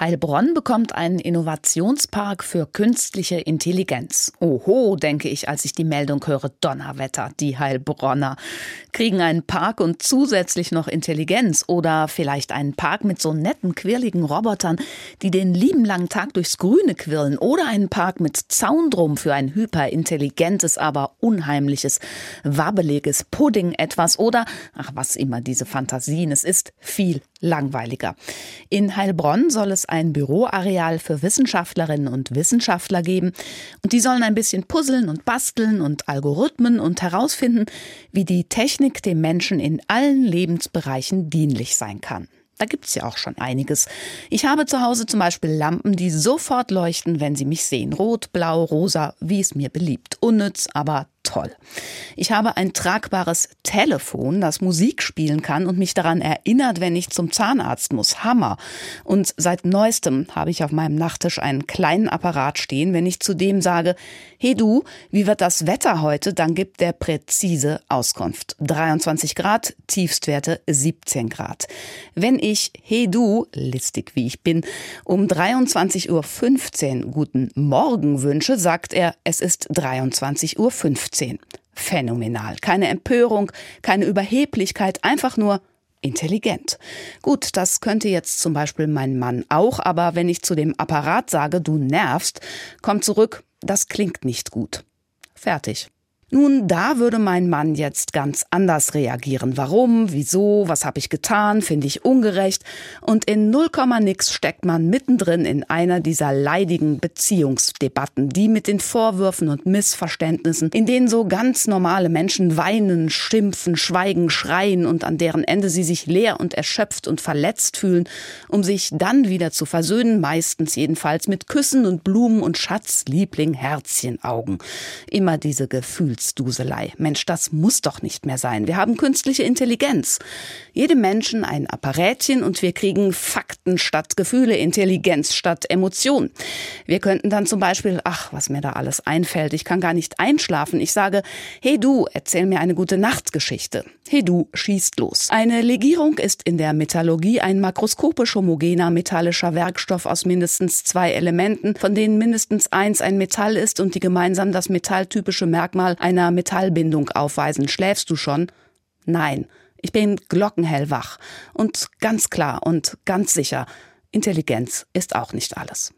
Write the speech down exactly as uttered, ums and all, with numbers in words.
Heilbronn bekommt einen Innovationspark für künstliche Intelligenz. Oho, denke ich, als ich die Meldung höre, Donnerwetter, die Heilbronner kriegen einen Park und zusätzlich noch Intelligenz oder vielleicht einen Park mit so netten, quirligen Robotern, die den lieben langen Tag durchs Grüne quirlen oder einen Park mit Zaun drum für ein hyperintelligentes, aber unheimliches, wabbeliges Pudding etwas oder, ach was immer diese Fantasien, es ist viel langweiliger. In Heilbronn soll es ein Büroareal für Wissenschaftlerinnen und Wissenschaftler geben und die sollen ein bisschen puzzeln und basteln und Algorithmen und herausfinden, wie die Technik dem Menschen in allen Lebensbereichen dienlich sein kann. Da gibt's ja auch schon einiges. Ich habe zu Hause zum Beispiel Lampen, die sofort leuchten, wenn sie mich sehen. Rot, blau, rosa, wie es mir beliebt. Unnütz, aber toll. Ich habe ein tragbares Telefon, das Musik spielen kann und mich daran erinnert, wenn ich zum Zahnarzt muss. Hammer. Und seit neuestem habe ich auf meinem Nachttisch einen kleinen Apparat stehen. Wenn ich zu dem sage, hey du, wie wird das Wetter heute? Dann gibt der präzise Auskunft. dreiundzwanzig Grad, Tiefstwerte siebzehn Grad. Wenn ich, hey du, listig wie ich bin, um dreiundzwanzig Uhr fünfzehn guten Morgen wünsche, sagt er, es ist dreiundzwanzig Uhr fünfzehn. Phänomenal. Keine Empörung, keine Überheblichkeit, einfach nur intelligent. Gut, das könnte jetzt zum Beispiel mein Mann auch, aber wenn ich zu dem Apparat sage, du nervst, kommt zurück, das klingt nicht gut. Fertig. Nun, da würde mein Mann jetzt ganz anders reagieren. Warum? Wieso? Was habe ich getan? Finde ich ungerecht? Und in null Komma nix steckt man mittendrin in einer dieser leidigen Beziehungsdebatten, die mit den Vorwürfen und Missverständnissen, in denen so ganz normale Menschen weinen, schimpfen, schweigen, schreien und an deren Ende sie sich leer und erschöpft und verletzt fühlen, um sich dann wieder zu versöhnen, meistens jedenfalls mit Küssen und Blumen und Schatz, Liebling, Herzchenaugen. Immer diese Gefühle. Duselei. Mensch, das muss doch nicht mehr sein. Wir haben künstliche Intelligenz. Jedem Menschen ein Apparätchen und wir kriegen Fakten statt Gefühle, Intelligenz statt Emotion. Wir könnten dann zum Beispiel, ach, was mir da alles einfällt, ich kann gar nicht einschlafen. Ich sage, hey du, erzähl mir eine gute Nachtgeschichte. Hey du, schießt los. Eine Legierung ist in der Metallurgie ein makroskopisch homogener metallischer Werkstoff aus mindestens zwei Elementen, von denen mindestens eins ein Metall ist und die gemeinsam das metalltypische Merkmal einer Metallbindung aufweisen. Schläfst du schon? Nein, ich bin glockenhellwach. Und ganz klar und ganz sicher, Intelligenz ist auch nicht alles.